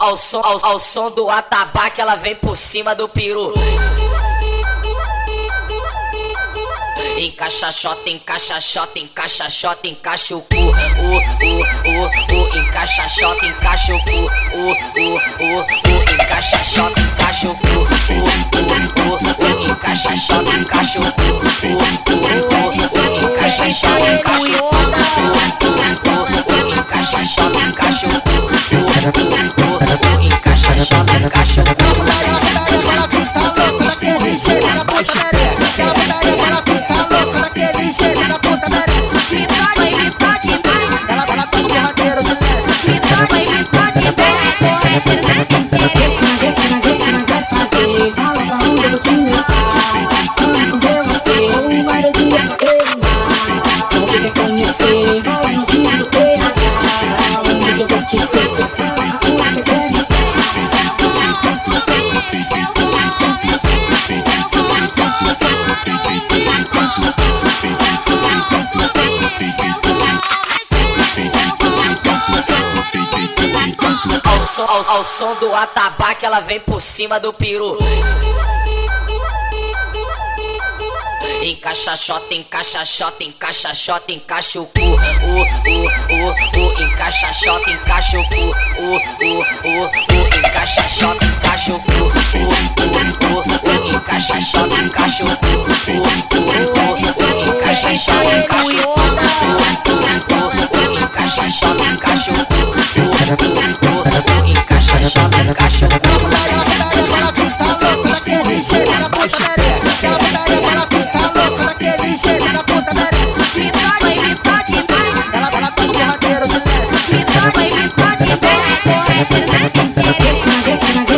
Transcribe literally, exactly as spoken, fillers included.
ao som, ao, ao som do atabaque, ela vem por cima do peru. Encaixa xota, encaixa xota, encaixa xota, encaixa o cu. O, o, o, o, encaixa xota, encaixa o cu. O, o, o, o, encaixa xota, encaixa o cu. O, o, o, o, encaixa xota, encaixa o cu. O, o, o, encaixa xota, encaixa o cu. O, o, encaixa xota, encaixa o cu. O, o, encaixa xota, encaixa o cu. Ao, ao som do atabaque, ela vem por cima do peru. Encaixa xota, encaixa xota, encaixa xota, encaixa o cu. O, o, o, o, encaixa xota, encaixa o cu. O, o, o, o, encaixa xota, encaixa o cu. O, o, o, encaixa xota, encaixa o cu. O, o, o, encaixa xota, encaixa o cu. O, o, encaixa xota, encaixa o cu. O, encaixa xota, encaixa o cu. Ela